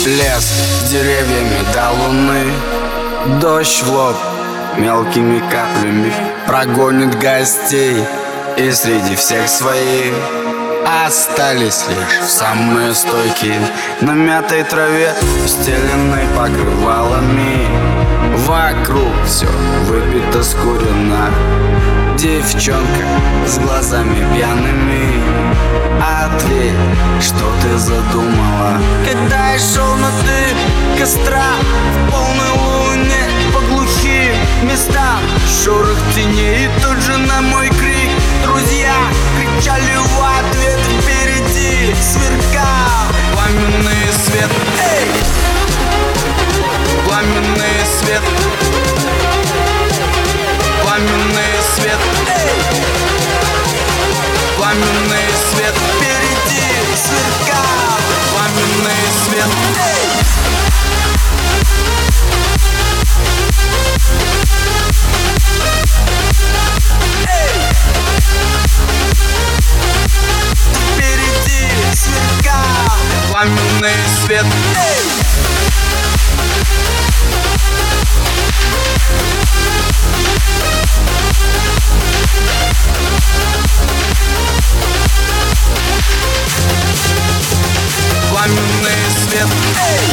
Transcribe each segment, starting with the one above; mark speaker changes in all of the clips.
Speaker 1: Лес с деревьями до луны, дождь в лоб мелкими каплями прогонит гостей, и среди всех своих остались лишь самые стойкие на мятой траве, устеленной покрывалами. Вокруг все выпито, скурено. Девчонка с глазами пьяными, ответь, что ты задумала? Когда я шел на дым костра в полной луне по глухим местам, шорох теней, и тут же на мой крик друзья кричали в ответ. Впереди сверкал пламенный свет. Эй! Пламенный свет. Пламенный свет. Эй! Пламенный свет. Впереди сверкал пламенный свет. Эй! Впереди сверкал пламенный свет. Эй! Пламенный свет. Эй!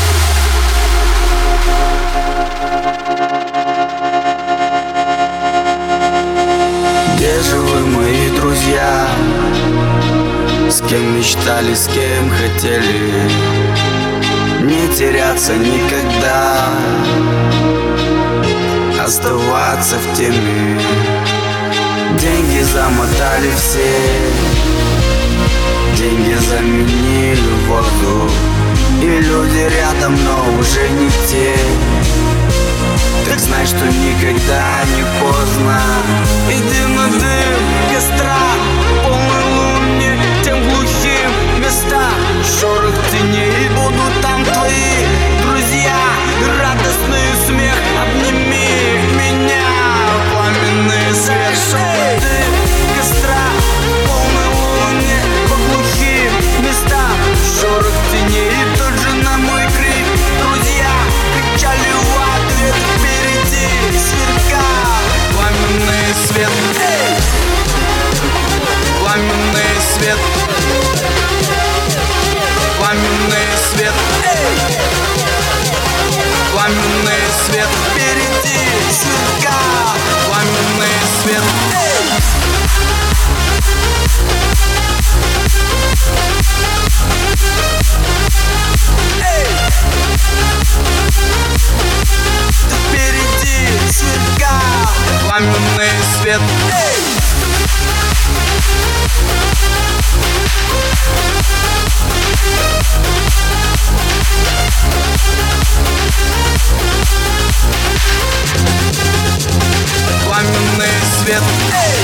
Speaker 1: Где же вы, мои друзья? С кем мечтали, с кем хотели не теряться никогда, оставаться в теме. Деньги замотали все, деньги заменили воздух, и люди рядом, но уже не те. Так знай, что никогда не поздно. Иди на дым костра полной луне, тем глухим местам, шорох теней, и будут там твои друзья. Радостный смех, обними меня, пламенный свет. Дым костра полной луне по глухим местам, шорох теней, и тут же на мой крик друзья кричали в ответ. Впереди сверкал пламенный свет. Эй! Пламенный свет. Пламенный свет. Эй! Пламенный свет. Впереди сверкал пламенный свет. Эй! Эй! Впереди сверкал пламенный свет. Эй! Пламенный свет. Эй!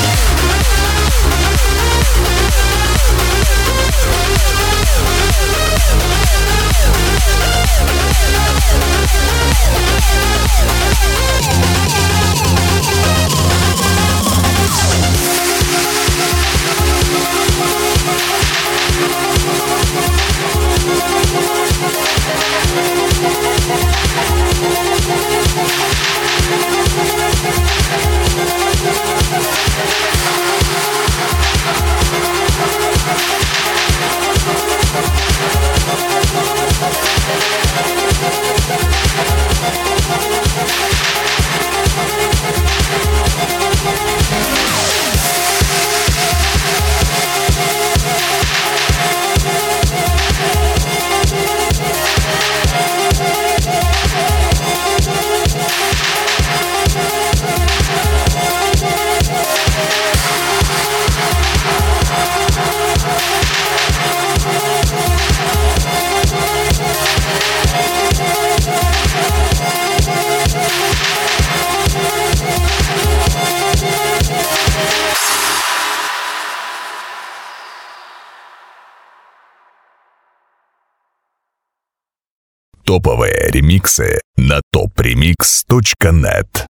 Speaker 2: Топовые ремиксы на topremix.net.